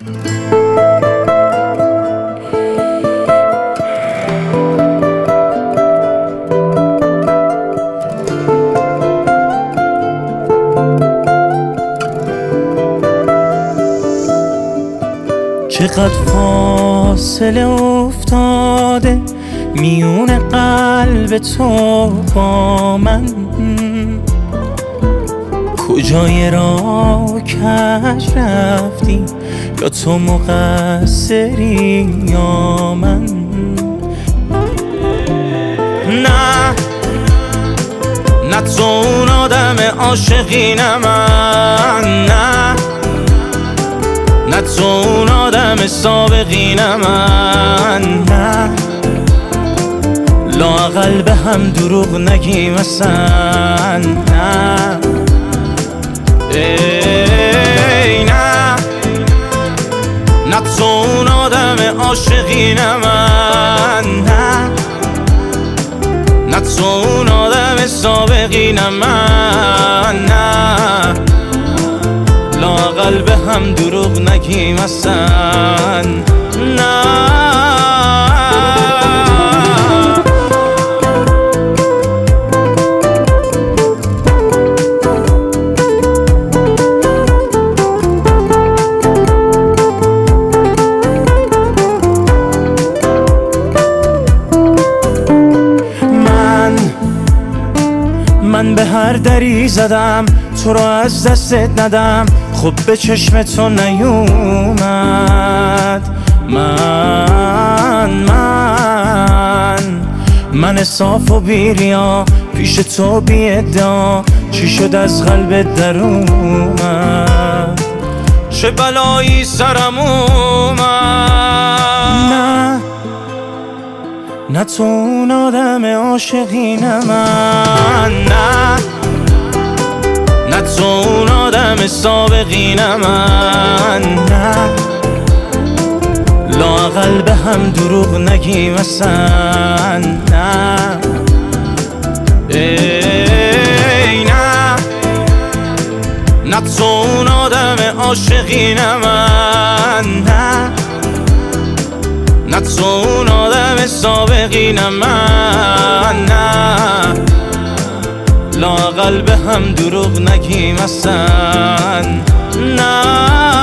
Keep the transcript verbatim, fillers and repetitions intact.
چقدر فاصله افتاده میون قلب تو با من، کجای راه کج رفتی، یا تو مقصری یا من؟ نه نه تو اون آدم عاشقی نه من، نه نه تو اون آدم سابقی نه من، نه لااقل به هم دروغ نگیم اصلا، نه ای نه نه تو اون آدم عاشقی نه من، نه نه تو اون آدم سابقی نه من، نه لااقل به هم دروغ نگیم اصلا، نه من به هر دری زدم تو رو از دستت ندم، خب به چشم تو نیومد. من من من صاف و بیریا پیش تو بی ادعا، چی شد از قلبت در اومد؟ چه بلایی سرم اومد؟ نه نه تو اون آدم عاشقی نه من، نه نه تو اون آدم سابقی نه من، نه لااقل به هم دروغ نگیم اصلا، نه ای نه نه تو اون آدم عاشقی نه من، نه نه تو اون آدم سابقی نه من، نه لااقل به هم دروغ نگیم اصلا، نه